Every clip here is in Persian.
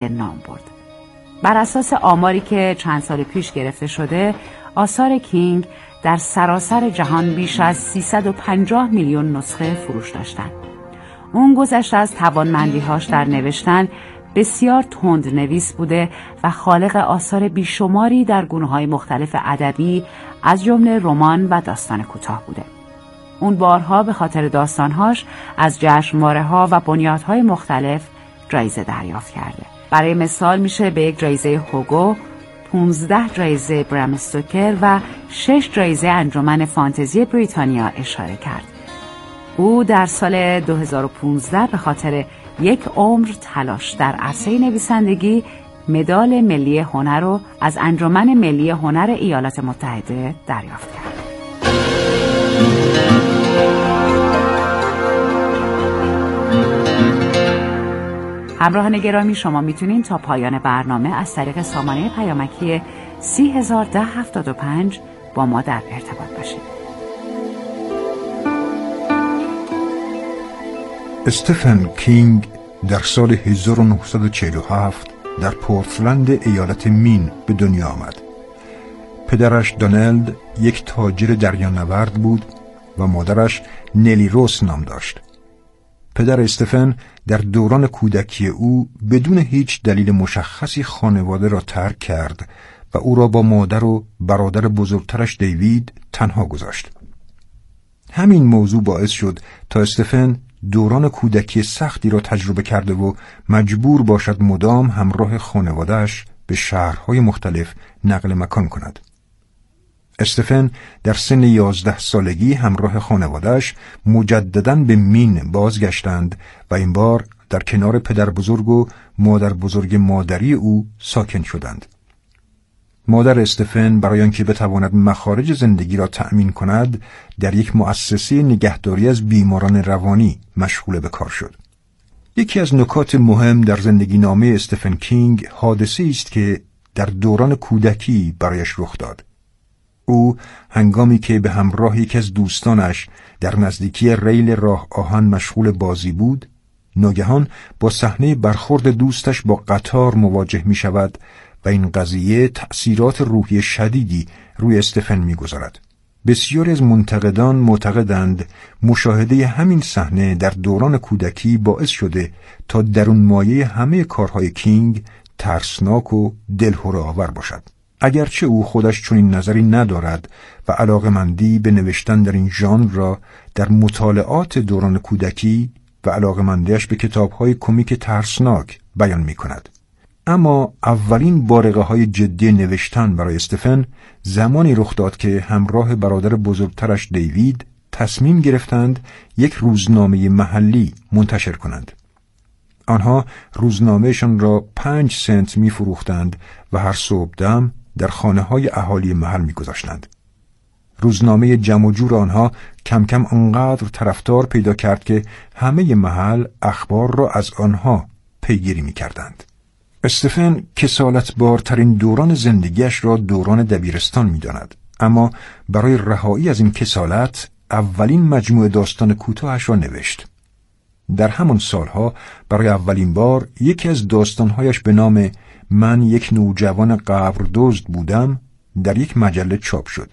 نام برد. بر اساس آماری که چند سال پیش گرفته شده، آثار کینگ در سراسر جهان بیش از 350 میلیون نسخه فروش داشتند. اون گذشته از توانمندی‌هاش در نوشتن بسیار تندنویس بوده و خالق آثار بیشماری در گونه‌های مختلف ادبی از جمله رمان و داستان کوتاه بوده. اون بارها به خاطر داستانهاش از جشنواره‌ها و بنیادهای مختلف جایزه دریافت کرده. برای مثال میشه به یک جایزه هوگو، 15 جایزه برام استوکر و 6 جایزه انجمن فانتزی بریتانیا اشاره کرد. او در سال 2015 به خاطر یک عمر تلاش در عرصه نویسندگی مدال ملی هنر رو از انجمن ملی هنر ایالات متحده دریافت کرد. همراهان گرامی، شما میتونین تا پایان برنامه از طریق سامانه پیامکی 301075 با ما در ارتباط باشید. استفن کینگ در سال 1947 در پورتلند ایالت مین به دنیا آمد. پدرش دونالد یک تاجر دریانورد بود و مادرش نلی روس نام داشت. پدر استفن در دوران کودکی او بدون هیچ دلیل مشخصی خانواده را ترک کرد و او را با مادر و برادر بزرگترش دیوید تنها گذاشت. همین موضوع باعث شد تا استفن دوران کودکی سختی را تجربه کرده و مجبور باشد مدام همراه خانواده‌اش به شهرهای مختلف نقل مکان کند. استفن در سن 11 سالگی همراه خانواده‌اش مجدداً به مین بازگشتند و این بار در کنار پدر بزرگ و مادر بزرگ مادری او ساکن شدند. مادر استفن برای آنکه بتواند مخارج زندگی را تأمین کند در یک مؤسسه نگهداری از بیماران روانی مشغول به کار شد. یکی از نکات مهم در زندگی نامه استفن کینگ حادثه است که در دوران کودکی برایش رخ داد. او هنگامی که به همراه یکی از دوستانش در نزدیکی ریل راه آهن مشغول بازی بود، ناگهان با صحنه برخورد دوستش با قطار مواجه می شود و این قضیه تأثیرات روحی شدیدی روی استفن می‌گذارد. بسیاری از منتقدان معتقدند مشاهده همین صحنه در دوران کودکی باعث شده تا درون مایه همه کارهای کینگ ترسناک و دلهره‌آور باشد. اگرچه او خودش چنین نظری ندارد و علاقمندی به نوشتن در این ژانر را در مطالعات دوران کودکی و علاقمندیش به کتاب‌های کمیک ترسناک بیان می‌کند. اما اولین بارقه‌های جدی نوشتن برای استفن زمانی رخ داد که همراه برادر بزرگترش دیوید تصمیم گرفتند یک روزنامه محلی منتشر کنند. آنها روزنامهشان را 5 سنت می‌فروختند و هر صبحدم در خانه‌های اهالی محل می‌گذاشتند. روزنامه جمع و جور آنها کم کم انقدر طرفدار پیدا کرد که همه محل اخبار را از آنها پیگیری می‌کردند. استفن کسالتبارترین دوران زندگیش را دوران دبیرستان می‌داند، اما برای رهایی از این کسالت اولین مجموعه داستان کوتاهش را نوشت. در همان سالها برای اولین بار یکی از داستانهایش به نام من یک نوجوان قبردزد بودم در یک مجله چاپ شد.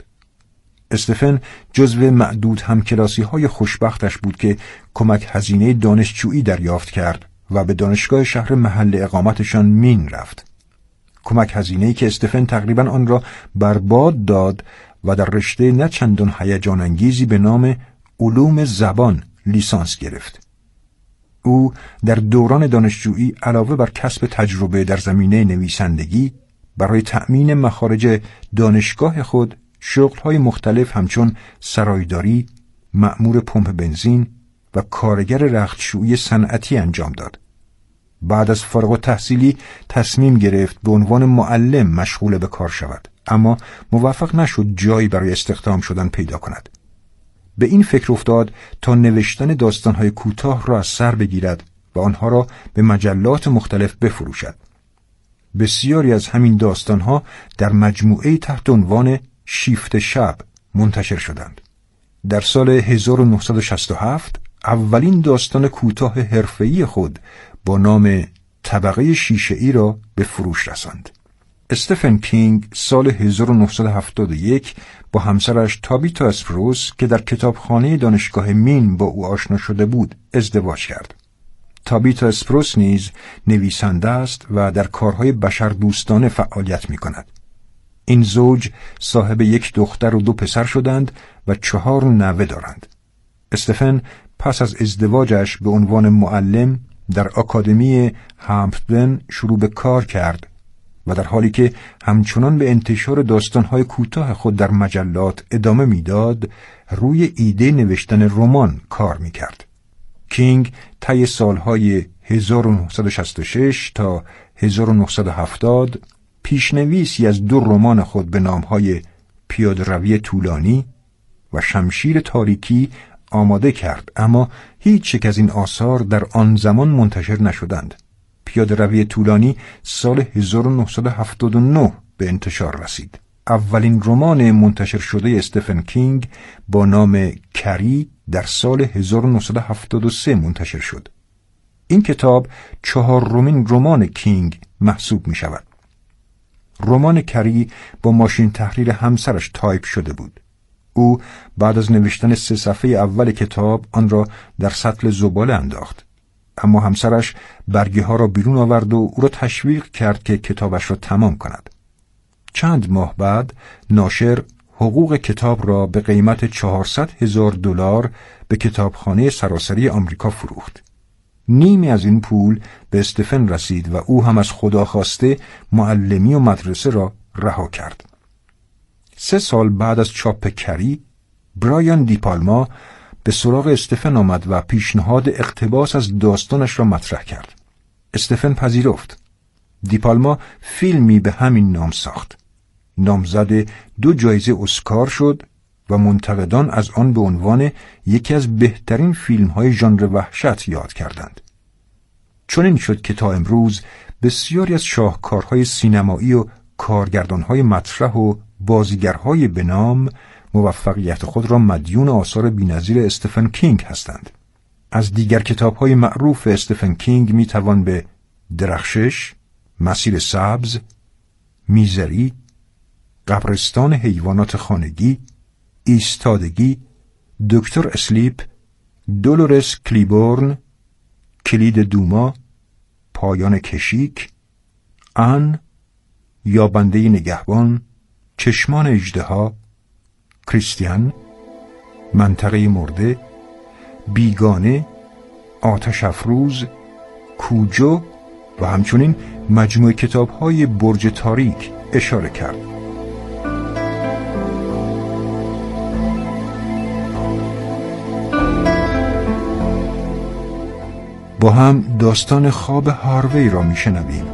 استفن جزو معدود همکلاسی‌های خوشبختش بود که کمک هزینه دانشجویی دریافت کرد و به دانشگاه شهر محل اقامتشان مین رفت. کمک هزینه‌ای که استفن تقریباً آن را برباد داد و در رشته نه چندان هیجان انگیزی به نام علوم زبان لیسانس گرفت. او در دوران دانشجویی علاوه بر کسب تجربه در زمینه نویسندگی، برای تأمین مخارج دانشگاه خود شغل‌های مختلف همچون سرایداری، مأمور پمپ بنزین و کارگر رختشویی صنعتی انجام داد. بعد از فارغ التحصیلی تصمیم گرفت به عنوان معلم مشغول به کار شود، اما موفق نشد جایی برای استخدام شدن پیدا کند. به این فکر افتاد تا نوشتن داستان‌های کوتاه را از سر بگیرد و آنها را به مجلات مختلف بفروشد. بسیاری از همین داستان‌ها در مجموعه‌ای تحت عنوان شیفت شب منتشر شدند. در سال 1967 اولین داستان کوتاه حرفه‌ای خود با نام طبقه شیشه‌ای را به فروش رساند. استفن کینگ سال 1971 با همسرش تابیتا اسپروس که در کتابخانه دانشگاه مین با او آشنا شده بود ازدواج کرد. تابیتا اسپروس نیز نویسنده است و در کارهای بشردوستانه فعالیت می کند. این زوج صاحب یک دختر و 2 پسر شدند و 4 نوه دارند. استفن پس از ازدواجش به عنوان معلم در آکادمی همپدن شروع به کار کرد و در حالی که همچنان به انتشار داستان‌های کوتاه خود در مجلات ادامه میداد، روی ایده نوشتن رمان کار می‌کرد. کینگ طی سالهای 1966 تا 1970 پیشنویسی از 2 رمان خود به نام‌های پیاده‌روی طولانی و شمشیر تاریکی آماده کرد، اما هیچ یک از این آثار در آن زمان منتشر نشدند. پیاده‌روی طولانی سال 1979 به انتشار رسید. اولین رمان منتشر شده استفن کینگ با نام کری در سال 1973 منتشر شد. این کتاب 4مین رمان کینگ محسوب می شود. رمان کری با ماشین تحریر همسرش تایپ شده بود. او بعد از نوشتن 3 صفحه اول کتاب آن را در سطل زباله انداخت، اما همسرش برگه ها را بیرون آورد و او را تشویق کرد که کتابش را تمام کند. چند ماه بعد ناشر حقوق کتاب را به قیمت $400,000 به کتابخانه سراسری آمریکا فروخت. نیمی از این پول به استفن رسید و او هم از خدا خواسته معلمی و مدرسه را رها کرد. 3 سال بعد از چاپ کری، برایان دیپالما به سراغ استفن آمد و پیشنهاد اقتباس از داستانش را مطرح کرد. استفن پذیرفت. دیپالما فیلمی به همین نام ساخت. نامزد 2 جایزه اسکار شد و منتقدان از آن به عنوان یکی از بهترین فیلم‌های ژانر وحشت یاد کردند. چون این شد که تا امروز بسیاری از شاهکارهای سینمایی و کارگردانهای مطرح و بازیگرهای به نام موفقیت خود را مدیون آثار بی‌نظیر استفن کینگ هستند. از دیگر کتاب‌های معروف استفن کینگ می‌توان به درخشش، مسیر سبز، میزری، قبرستان حیوانات خانگی، ایستادگی، دکتر اسلیپ، دولورس کلیبورن، کلید دوما، پایان کشیک، آن، یابنده نگهبان، چشمان اژدها، کریستیان، منطقه مرده، بیگانه، آتش افروز، کوجو و همچنین مجموعه کتاب‌های برج تاریک اشاره کرد. با هم داستان خواب هاروی را میشنویم.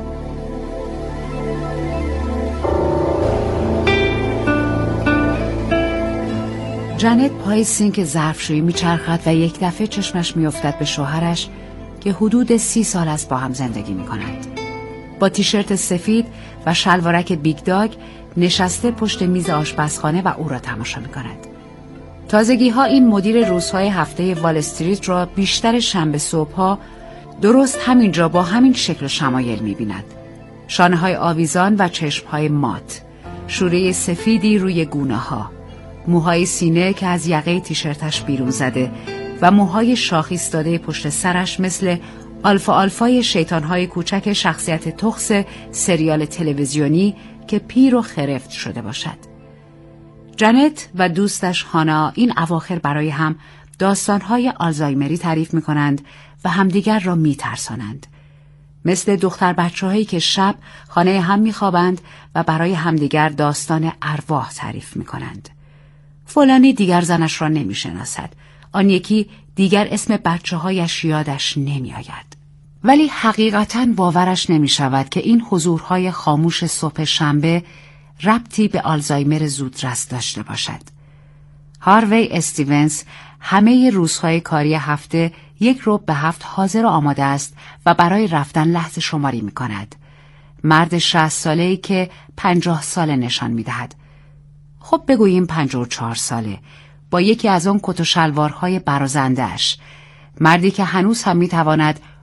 جنت پای سینک ظرفشویی میچرخد و یک دفعه چشمش میافتد به شوهرش که حدود 30 سال است با هم زندگی میکنند. با تیشرت سفید و شلوارک بیگ داگ نشسته پشت میز آشپزخانه و او را تماشا میکند. تازگی ها این مدیر روزهای هفته وال استریت را بیشتر شنبه صبحها درست همینجا با همین شکل شمایل می‌بیند. شانه‌های آویزان و چشم‌های مات، شوره سفیدی روی گونه‌ها، موهای سینه که از یقه تیشرتش بیرون زده و موهای شاخ ایستاده پشت سرش مثل آلفای شیطان‌های کوچک شخصیت تخس سریال تلویزیونی که پیر و خرفت شده باشد. جنت و دوستش هانا این اواخر برای هم داستان‌های آلزایمری تعریف می‌کنند و همدیگر را می‌ترسانند. مثل دختر بچه‌هایی که شب خانه هم می‌خوابند و برای همدیگر داستان ارواح تعریف می‌کنند. فلانی دیگر زنش را نمی‌شناسد، آن یکی دیگر اسم بچه‌هایش یادش نمی‌آید. ولی حقیقتاً باورش نمی‌شود که این حضورهای خاموش صبح شنبه ربطی به آلزایمر زودرس داشته باشد. هاروی استیونز همه روزهای کاری هفته 6:45 حاضر و آماده است و برای رفتن لحظه شماری می کند. مرد 60 ساله‌ای که 50 ساله نشان می دهد. خب بگوییم 54 ساله، با یکی از آن کت و شلوارهای برازنده‌اش. مردی که هنوز هم می تواند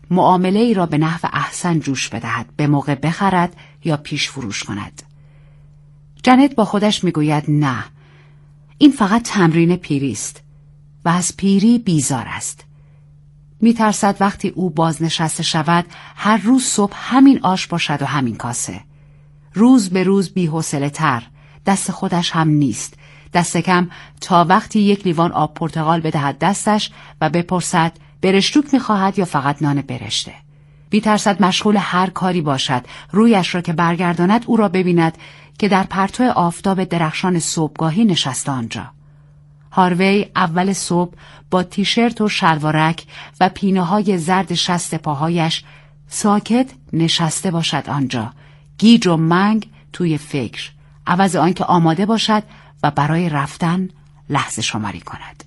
معامله ای را به نحو احسن جوش بدهد، به موقع بخرد یا پیش فروش کند. جنت با خودش میگوید نه، این فقط تمرین پیری است و از پیری بیزار است. میترسد وقتی او بازنشسته شود هر روز صبح همین آش باشد و همین کاسه. روز به روز بی‌حوصله تر، دست خودش هم نیست، دست کم تا وقتی یک لیوان آب پرتقال بدهد دستش و بپرسد برشتوک میخواهد یا فقط نان برشته. میترسد مشغول هر کاری باشد، رویش را که برگرداند او را ببیند که در پرتو آفتاب درخشان صبحگاهی نشسته آنجا. هاروی اول صبح با تیشرت و شلوارک و پینه‌های زرد شست پاهایش ساکت نشسته باشد آنجا، گیج و منگ توی فکر، عوض آنکه آماده باشد و برای رفتن لحظه شماری کند.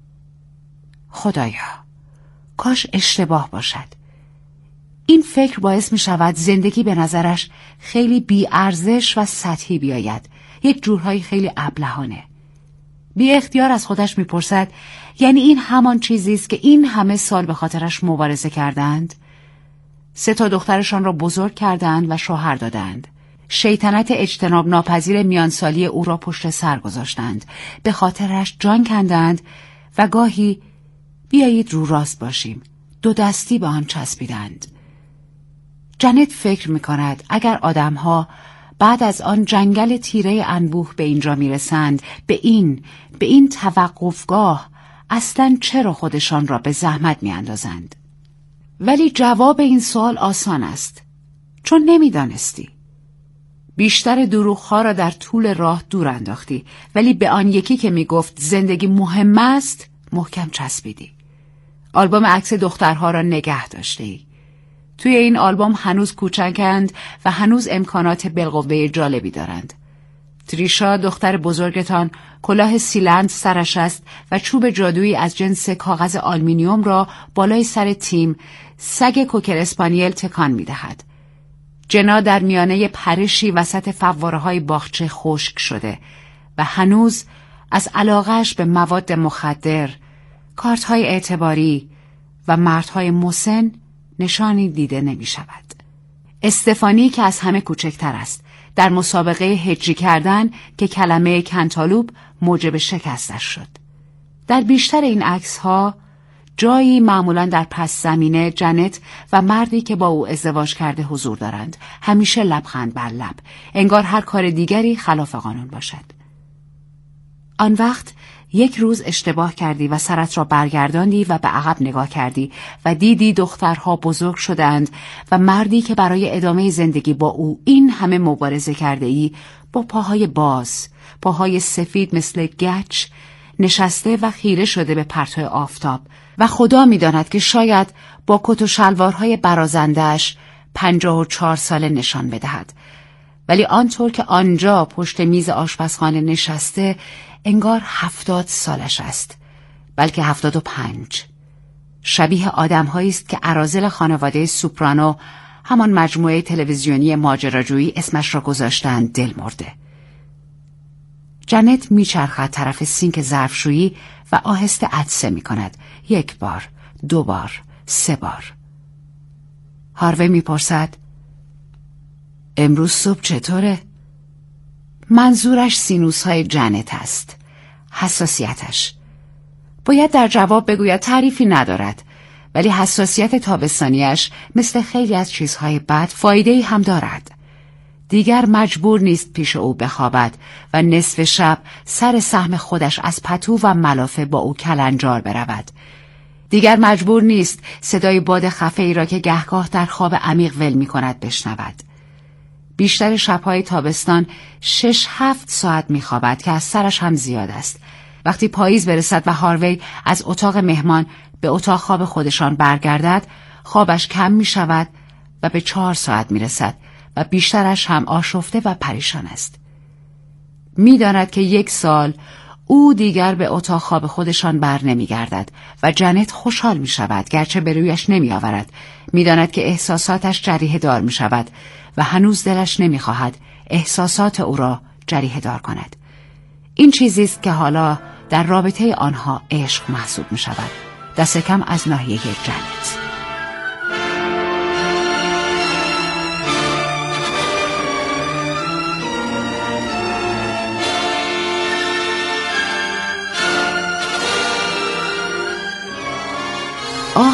خدایا، کاش اشتباه باشد. این فکر باعث می شود زندگی به نظرش خیلی بی ارزش و سطحی بیاید، یک جورهای خیلی ابلهانه. بی اختیار از خودش می پرسد یعنی این همان چیزی است که این همه سال به خاطرش مبارزه کردند؟ 3 دخترشان را بزرگ کردند و شوهر دادند. شیطنت اجتناب ناپذیر میانسالی او را پشت سر گذاشتند، به خاطرش جان کندند و گاهی بیایید رو راست باشیم 2 دستی به آن چسبیدند. جنت فکر می کند اگر آدمها بعد از آن جنگل تیره انبوه به اینجا می رسند، به این توقفگاه، اصلاً چرا خودشان را به زحمت می اندازند؟ ولی جواب این سوال آسان است، چون نمی دانستی. بیشتر دروغ‌ها را در طول راه دور انداختی، ولی به آن یکی که می گفت زندگی مهم است محکم چسبیدی. آلبوم عکس دخترها را نگه داشتی. توی این آلبوم هنوز کوچکند و هنوز امکانات بالقوه جالبی دارند. تریشا دختر بزرگتان کلاه سیلند سرش است و چوب جادویی از جنس کاغذ آلومینیوم را بالای سر تیم، سگ کوکر اسپانیل، تکان می‌دهد. جنا در میانه پرشی وسط فواره‌های باغچه خشک شده و هنوز از علاقه‌اش به مواد مخدر، کارت‌های اعتباری و مردهای مسن نشانی دیده نمی شود. استفانی که از همه کوچکتر است، در مسابقه هجی کردن که کلمه کنتالوپ موجب شکستش شد. در بیشتر این عکس‌ها جایی معمولاً در پس زمینه جنت و مردی که با او ازدواج کرده حضور دارند، همیشه لبخند بر لب، انگار هر کار دیگری خلاف قانون باشد. آن وقت یک روز اشتباه کردی و سرت را برگرداندی و به عقب نگاه کردی و دیدی دخترها بزرگ شدند و مردی که برای ادامه زندگی با او این همه مبارزه کرده ای با پاهای باز، پاهای سفید مثل گچ، نشسته و خیره شده به پرتو آفتاب و خدا می‌داند که شاید با کت و شلوارهای برازنده‌اش 54 ساله نشان بدهد. ولی آنطور که آنجا پشت میز آشپزخانه نشسته انگار 70 سالش است، بلکه 75. شبیه آدم‌هایی است که اراذل خانواده سوپرانو، همان مجموعه تلویزیونی ماجراجویی، اسمش را گذاشتند دل مرده. جنت میچرخد طرف سینک ظرفشویی و آهسته عطسه میکند. 1 بار، 2 بار، 3 بار. هاروی میپرسد امروز صبح چطوره؟ منظورش سینوس‌های جنت است، حساسیتش. باید در جواب بگوید تعریفی ندارد، ولی حساسیت تابستانیش مثل خیلی از چیزهای بد فایده‌ای هم دارد. دیگر مجبور نیست پیش او بخوابد و نصف شب سر سهم خودش از پتو و ملافه با او کلنجار برود. دیگر مجبور نیست صدای باد خفه‌ای را که گهگاه در خواب عمیق ول می‌کند بشنود. بیشتر شب‌های تابستان 6-7 ساعت می‌خوابد که از سرش هم زیاد است. وقتی پاییز برسد و هاروی از اتاق مهمان به اتاق خواب خودشان برگردد، خوابش کم می‌شود و به 4 ساعت می‌رسد و بیشترش هم آشفته و پریشان است. می‌داند که 1 سال او دیگر به اتاق خواب خودشان بر نمی‌گردد و جنت خوشحال می‌شود گرچه به رویش نمی‌آورد. می‌داند که احساساتش جریحه دار می‌شود و هنوز دلش نمی‌خواهد احساسات او را جریحه دار کند. این چیزی است که حالا در رابطه آنها عشق محسوب می‌شود، دست کم از ناحیه جنت.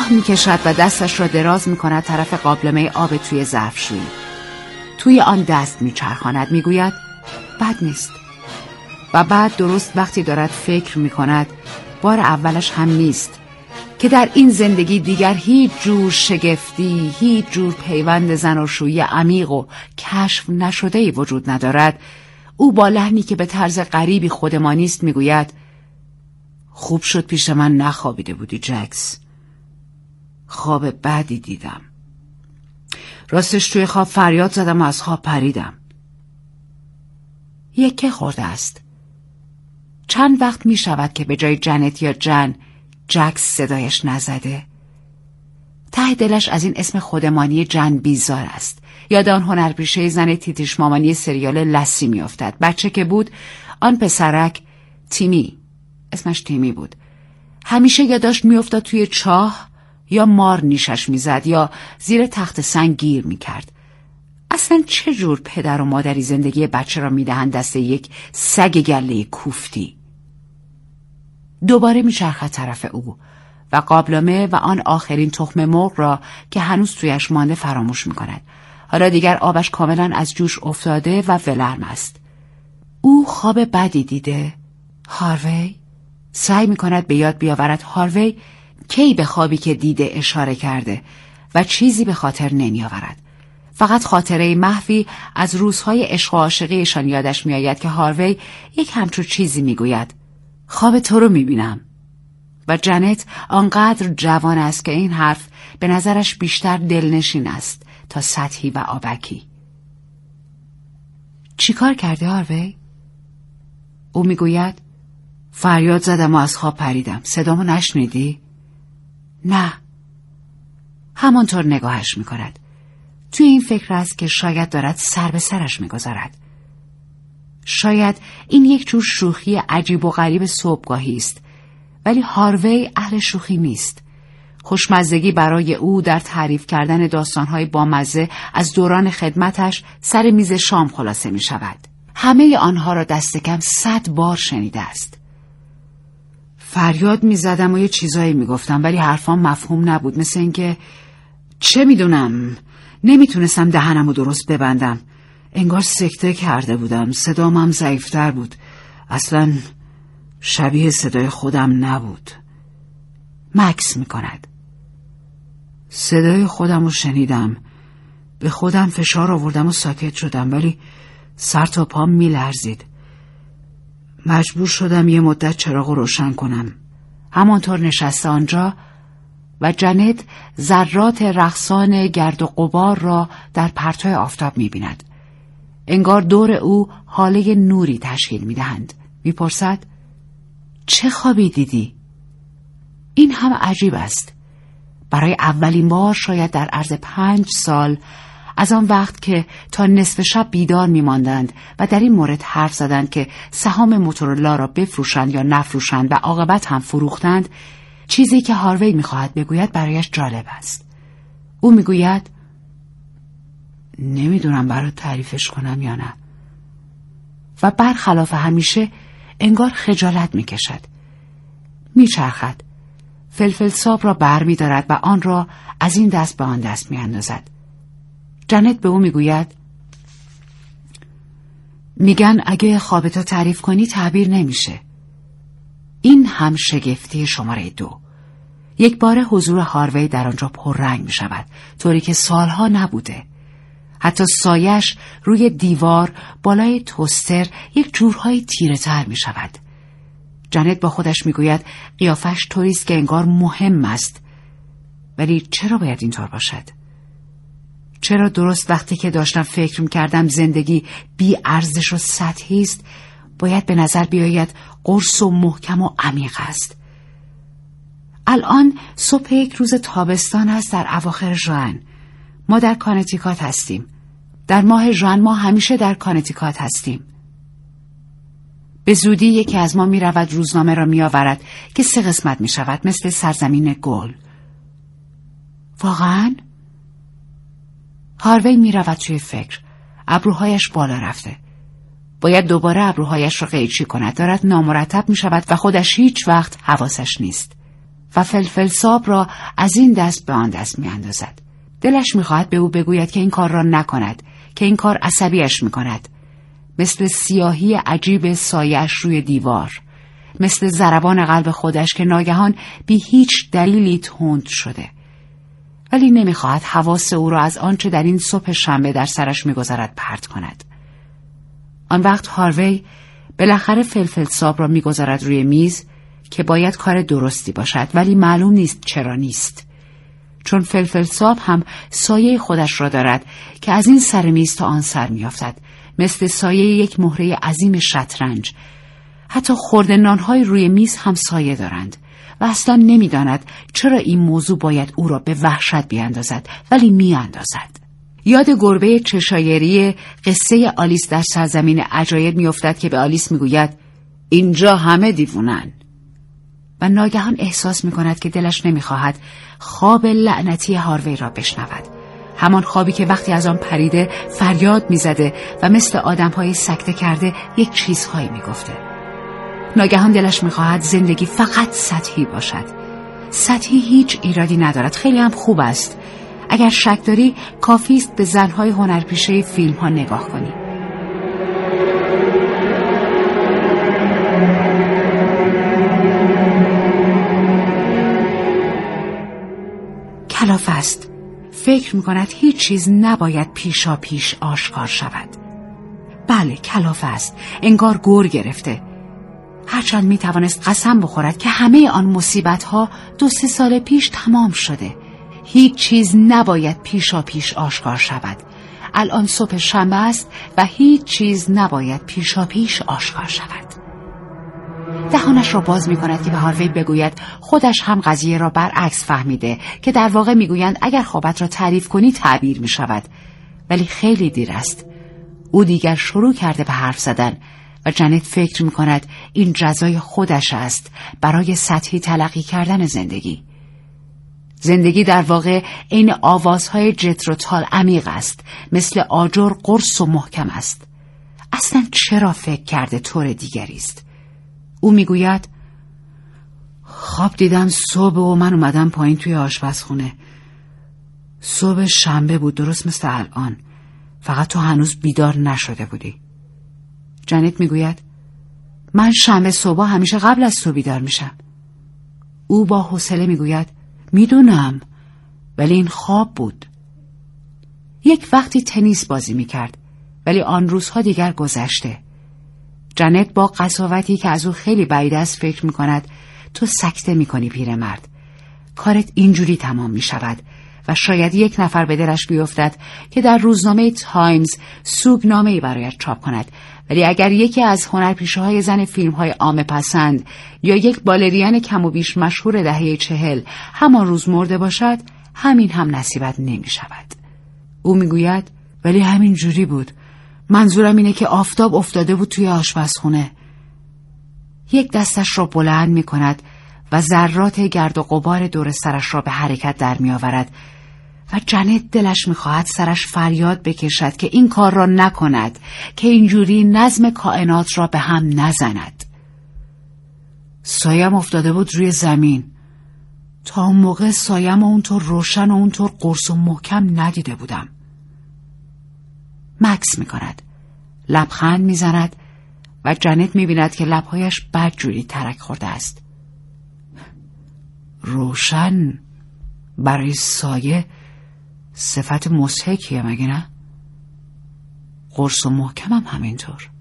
نگاه می‌کشد و دستش را دراز می‌کند طرف قابلمه آب توی ظرفشویی. توی آن دست می‌چرخاند، می‌گوید بد نیست. و بعد درست وقتی دارد فکر می‌کند بار اولش هم نیست که در این زندگی دیگر هیچ جور شگفتی، هیچ جور پیوند زناشویی عمیق و کشف نشده‌ای وجود ندارد، او با لحنی که به طرز غریبی خودمانی است می‌گوید خوب شد پیش من نخوابیده بودی جکس. خواب بدی دیدم. راستش توی خواب فریاد زدم و از خواب پریدم. یکه خورده است. چند وقت می شود که به جای جنت یا جن جکس صدایش نزده. ته دلش از این اسم خودمانی جن بیزار است. یاد آن هنرپیشه زن تیتیش مامانی سریال لسی می افتد. بچه که بود آن پسرک تیمی، اسمش تیمی بود، همیشه یاداش می افتاد توی چاه یا مار نیشش می زد یا زیر تخت سنگ گیر می کرد. اصلا چه جور پدر و مادری زندگی بچه را می دهند دست یک سگ گله کوفتی؟ دوباره می چرخد طرف او و قابلمه و آن آخرین تخم مرغ را که هنوز تویش مانده فراموش می کند. حالا دیگر آبش کاملا از جوش افتاده و ولرم است. او خواب بدی دیده. هاروی سعی می کند به یاد بیاورد هاروی کی به خوابی که دیده اشاره کرده و چیزی به خاطر نمی آورد. فقط خاطره محوی از روزهای عشق و عاشقیشان یادش می آید که هاروی یک همچون چیزی می گوید خواب تو رو می بینم. و جنت آنقدر جوان است که این حرف به نظرش بیشتر دلنشین است تا سطحی و آبکی. چی کار کرده هاروی؟ او می گوید فریاد زدم و از خواب پریدم. صدامو نشنیدی؟ نه. همانطور نگاهش می کند. توی این فکر است که شاید دارد سر به سرش می گذارد. شاید این یک جور شوخی عجیب و غریب صبحگاهی است، ولی هاروی اهل شوخی نیست. خوشمزگی برای او در تعریف کردن داستانهای بامزه از دوران خدمتش سر میز شام خلاصه می شود. همه آنها را دست کم 100 بار شنیده است. فریاد می زدم و یه چیزایی می گفتم ولی حرفام مفهوم نبود، مثل اینکه چه می دونم، نمیتونستم دهنمو درست ببندم. انگار سکته کرده بودم. صدام هم ضعیفتر بود. اصلا شبیه صدای خودم نبود. مکس می کند. صدای خودم رو شنیدم. به خودم فشار آوردم و ساکت شدم، ولی سر تا پام می لرزید. مجبور شدم یه مدت چراغ رو روشن کنم. همانطور نشسته آنجا و جنت ذرات رقصان گرد و غبار را در پرتو آفتاب می بیند. انگار دور او حاله نوری تشکیل می دهند. می پرسد چه خوابی دیدی؟ این هم عجیب است. برای اولین بار شاید در عرض 5 سال از آن وقت که تا نصف شب بیدار می ماندند و در این مورد حرف زدند که سهام موتورولا را بفروشند یا نفروشند و عاقبت هم فروختند، چیزی که هاروی می خواهد بگوید برایش جالب است. او می گوید نمیدونم برات تعریفش کنم یا نه. و برخلاف همیشه انگار خجالت می کشد. می چرخد. فلفل ساب را بر می دارد و آن را از این دست به آن دست می اندازد. جنت به او می گوید میگن اگه خوابتو تعریف کنی تعبیر نمیشه. این هم شگفتی شماره 2. یک بار حضور هاروی در آنجا پررنگ می شود، طوری که سالها نبوده. حتی سایش روی دیوار بالای توستر یک جورهای تیره تر می شود. جنت با خودش می گوید قیافش طوریست که انگار مهم است. ولی چرا باید اینطور باشد؟ چرا درست وقتی که داشتم فکر می کردم زندگی بی ارزش و سطحی است، باید به نظر بیاید قرص و محکم و عمیق است؟ الان صبح یک روز تابستان است در اواخر ژوئن. ما در کانتیکات هستیم. در ماه ژوئن ما همیشه در کانتیکات هستیم. به زودی یکی از ما می رود روزنامه را می آورد که 3 قسمت می شود، مثل سرزمین گل. واقعاً؟ هاروی می رود توی فکر. ابروهایش بالا رفته. باید دوباره ابروهایش را قیچی کند. دارد نامرتب می شود و خودش هیچ وقت حواسش نیست. و فلفلساب را از این دست به آن دست می‌اندازد. دلش می‌خواهد به او بگوید که این کار را نکند، که این کار عصبیش می‌کند. مثل سیاهی عجیب سایه‌اش روی دیوار، مثل ضربان قلب خودش که ناگهان بی هیچ دلیلی تند شده. ولی نمی‌خواهد حواس او را از آنچه در این صبح شنبه در سرش می‌گذرد پرت کند. آن وقت هاروی بالاخره فلفلساب را می‌گذارد روی میز که باید کار درستی باشد، ولی معلوم نیست چرا نیست. چون فلفلساب هم سایه خودش را دارد که از این سر میز تا آن سر میافتد، مثل سایه یک مهره عظیم شطرنج. حتی خرده نان‌های روی میز هم سایه دارند و اصلا نمی‌داند چرا این موضوع باید او را به وحشت بیاندازد، ولی میاندازد. یاد گربه چشایری قصه آلیس در سرزمین عجایب میافتد که به آلیس میگوید اینجا همه دیوونن. و ناگهان احساس می‌کند که دلش نمی‌خواهد خواب لعنتی هاروی را بشنود. همان خوابی که وقتی از آن پریده فریاد می‌زده و مثل آدم‌های سکته کرده یک چیزهایی می‌گفته. ناگهان دلش می‌خواهد زندگی فقط سطحی باشد. سطحی هیچ ایرادی ندارد، خیلی هم خوب است. اگر شک داری کافی است به زن‌های هنرپیشه فیلم‌ها نگاه کنی. کلافه است. فکر می‌کند هیچ چیز نباید پیشا پیش آشکار شود. بله، کلافه است. انگار گور گرفته. هرچند می‌توانست قسم بخورد که همه آن مصیبت‌ها 2-3 سال پیش تمام شده. هیچ چیز نباید پیشا پیش آشکار شود. الان صبح شنبه است و هیچ چیز نباید پیشا پیش آشکار شود. دهانش را باز می‌کند که به هاروی بگوید خودش هم قضیه را برعکس فهمیده، که در واقع می‌گویند اگر خوابت را تعریف کنی تعبیر می‌شود. ولی خیلی دیر است. او دیگر شروع کرده به حرف زدن و جنت فکر می‌کند این جزای خودش است برای سطحی تلقی کردن زندگی. زندگی در واقع عین آوازهای جتر و تال عمیق است، مثل آجر قرص و محکم است. اصلا چرا فکر کرده طور دیگری است؟ او میگوید خواب دیدم صبح و من اومدم پایین توی آشپزخونه. صبح شنبه بود، درست مثل الان، فقط تو هنوز بیدار نشده بودی. جنت میگوید من شنبه صبح همیشه قبل از تو بیدار میشم. او با حوصله میگوید میدونم، ولی این خواب بود. یک وقتی تنیس بازی میکرد، ولی آن روزها دیگر گذشته. جنت با قساوتی که از او خیلی بعید است فکر میکند تو سکته میکنی پیرمرد. کارت اینجوری تمام میشود و شاید یک نفر به دلش بیفتد که در روزنامه تایمز سوگنامه‌ای برایش چاپ کند. ولی اگر یکی از هنرپیشه‌های زن فیلم‌های عامه پسند یا یک بالرین کم و بیش مشهور دهه 40 همان روز مرده باشد، همین هم نصیبت نمیشود. او میگوید ولی همین جوری بود. منظورم اینه که آفتاب افتاده بود توی آشپزخونه. یک دستش را بلند می کند و ذرات گرد و غبار دور سرش را به حرکت در می آورد و جنت دلش می خواهد سرش فریاد بکشد که این کار را نکند، که اینجوری نظم کائنات را به هم نزند. سایم افتاده بود روی زمین. تا اون موقع سایم اونطور روشن و اونطور قرص و محکم ندیده بودم. مکث می کند. لبخند می زند و جنت می بیند که لبهایش بدجوری ترک خورده است. روشن برای سایه صفت مضحکیه مگه نه؟ قرص و محکم هم همینطور.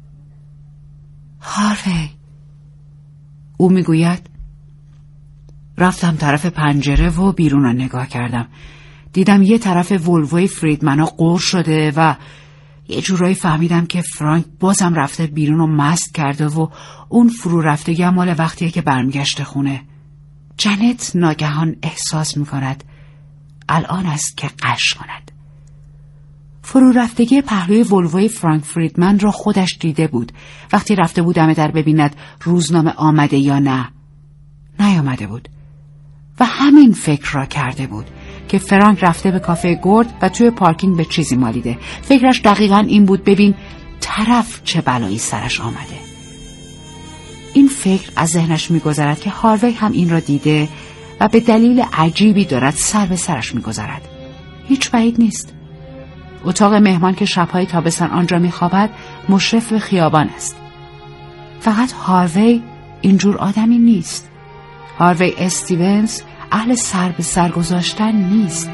هاروی، او می گوید رفتم طرف پنجره و بیرون رو نگاه کردم. دیدم یه طرف ولوی فریدمنا قور شده و یه جورایی فهمیدم که فرانک بازم رفته بیرون و مست کرده و اون فرو رفتگی هم مال وقتیه که برمیگشته خونه. جنت ناگهان احساس میکند الان است که قش کند. فرو رفتگی پهلوی ولوی فرانک فریدمن را خودش دیده بود وقتی رفته بود دم در ببیند روزنامه آمده یا نه. نیامده بود و همین فکر را کرده بود که فرانک رفته به کافه گرد و توی پارکینگ به چیزی مالیده. فکرش دقیقاً این بود ببین طرف چه بلایی سرش آمده. این فکر از ذهنش می‌گذرد که هاروی هم این را دیده و به دلیل عجیبی دارد سر به سرش می‌گذرد. هیچ بعید نیست. اتاق مهمان که شب‌های تابستان آنجا می‌خوابد مشرف به خیابان است. فقط هاروی اینجور آدمی نیست. هاروی استیونز اهل سر به سر گذاشتن نیست.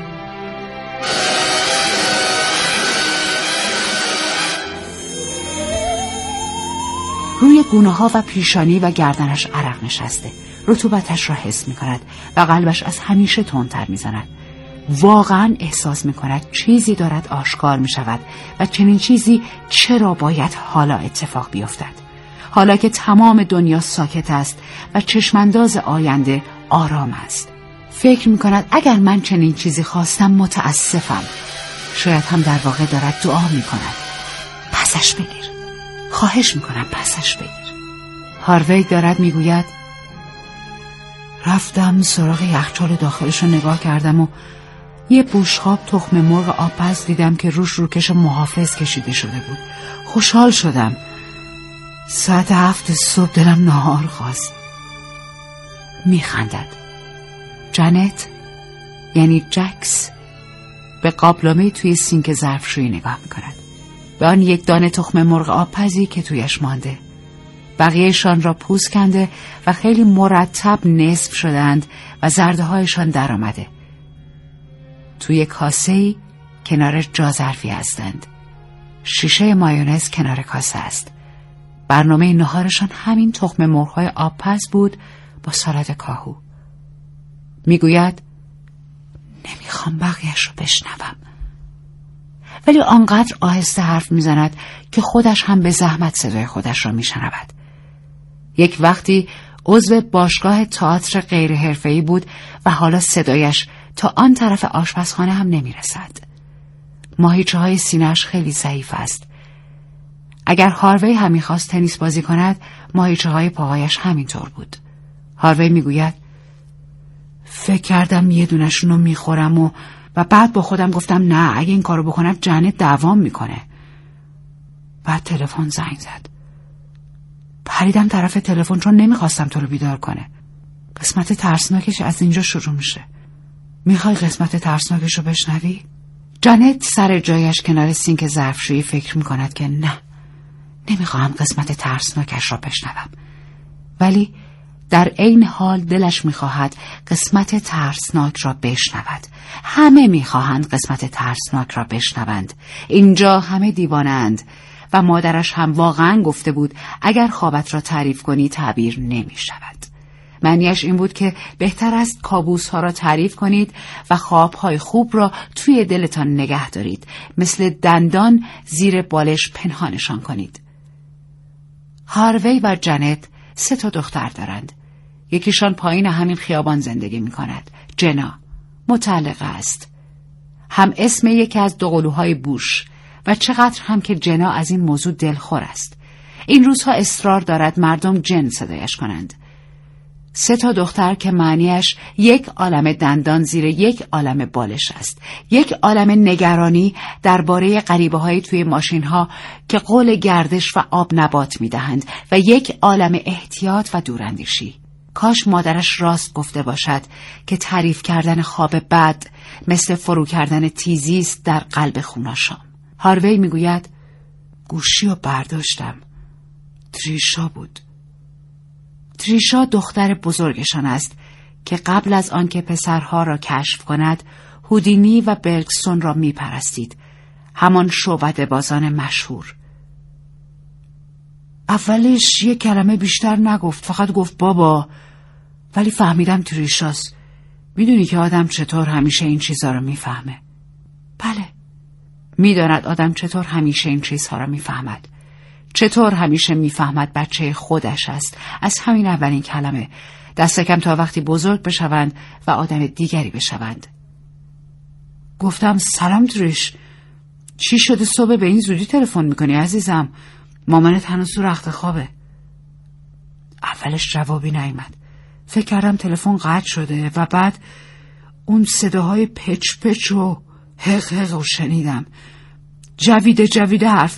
روی گونه‌ها و پیشانی و گردنش عرق نشسته. رطوبتش را حس می‌کند و قلبش از همیشه تندتر می‌زند. واقعاً احساس می‌کند چیزی دارد آشکار می‌شود و چنین چیزی چرا باید حالا اتفاق بیفتد؟ حالا که تمام دنیا ساکت است و چشمانداز آینده آرام است. فکر می‌کند اگر من چنین چیزی خواستم متاسفم. شاید هم در واقع دارد دعا می‌کند. پسش بگیر. خواهش می‌کنم پسش بگیر. هاروی دارد می‌گوید رفتم سراغ یخچال داخلش رو نگاه کردم و یه بوشخاب تخم مرغ آبپز دیدم که روش روکش محافظ کشیده شده بود. خوشحال شدم. ساعت 7 صبح دلم نهار خواست. میخندد. جنت یعنی جکس به قابلمه توی سینک ظرفشویی نگاه میکند. به آن یک دانه تخم مرغ آبپزی که تویش مانده. بقیهشان را پوست کنده و خیلی مرتب نصف شدند و زرده هایشان در آمده. توی کاسه‌ای کنار جا ظرفی هستند. شیشه مایونز کنار کاسه است. برنامه نهارشان همین تخم مرغ‌های آبپز بود با سالاد کاهو. میگوید نمیخوام بقیه‌اش رو بشنوم. ولی آنقدر آهسته حرف میزند که خودش هم به زحمت صدای خودش را میشنود. یک وقتی عضو باشگاه تئاتر غیر حرفه‌ای بود و حالا صدایش تا آن طرف آشپزخانه هم نمیرسد. ماهیچه‌های سینه‌اش خیلی ضعیف است. اگر هاروی هم میخواست تنیس بازی کند، ماهیچه‌های پاهایش همینطور بود. هاروی میگوید فکر کردم یه دونشون رو میخورم و بعد با خودم گفتم نه اگه این کارو بکنم جنت دوام میکنه. بعد تلفن زنگ زد. پریدم طرف تلفن چون نمیخواستم تو رو بیدار کنه. قسمت ترسناکش از اینجا شروع میشه. میخوای قسمت ترسناکش رو بشنوی؟ جنت سر جایش کنار سینک ظرفشویی فکر میکند که نه، نمیخواهم قسمت ترسناکش را بشنوم. ولی در عین حال دلش میخواهد قسمت ترسناک را بشنود. همه میخواهند قسمت ترسناک را بشنوند. اینجا همه دیوانند و مادرش هم واقعا گفته بود اگر خوابت را تعریف کنی تعبیر نمیشود. معنیش این بود که بهتر است کابوس ها را تعریف کنید و خوابهای خوب را توی دلتان نگه دارید. مثل دندان زیر بالش پنهانشان کنید. هاروی و جنت 3 دختر دارند. یکیشان پایین همین خیابان زندگی می کند. جنا مطلقه است. هم اسم یکی از دوقلوهای بوش و چقدر هم که جنا از این موضوع دلخور است. این روزها اصرار دارد مردم جن صدایش کنند. 3 دختر که معنیش یک عالم دندان زیر یک عالم بالش است. یک عالم نگرانی درباره غریبه‌های توی ماشین‌ها که قول گردش و آب نبات می‌دهند و یک عالم احتیاط و دوراندیشی. کاش مادرش راست گفته باشد که تعریف کردن خواب بد مثل فرو کردن تیزی است در قلب خوناشام. هاروی میگوید گوشی رو برداشتم. تریشا بود. تریشا دختر بزرگشان است که قبل از آن که پسرها را کشف کند هودینی و برگسون را میپرستید. همان شعبده بازان مشهور. اولش 1 کلمه بیشتر نگفت، فقط گفت بابا، ولی فهمیدم تریشاست. میدونی که آدم چطور همیشه این چیزها رو میفهمه؟ بله، میداند آدم چطور همیشه این چیزها رو میفهمد. چطور همیشه میفهمد بچه خودش است. از همین اولین کلمه، دست کم تا وقتی بزرگ بشوند و آدم دیگری بشوند. گفتم سلام تریش، چی شده صبح به این زودی تلفن میکنی عزیزم؟ مامانت هنوز تو رخت خوابه. اولش جوابی نیامد. فکر کردم تلفن قطع شده و بعد اون صداهای پچ پچ و حق حق رو شنیدم. جویده حرف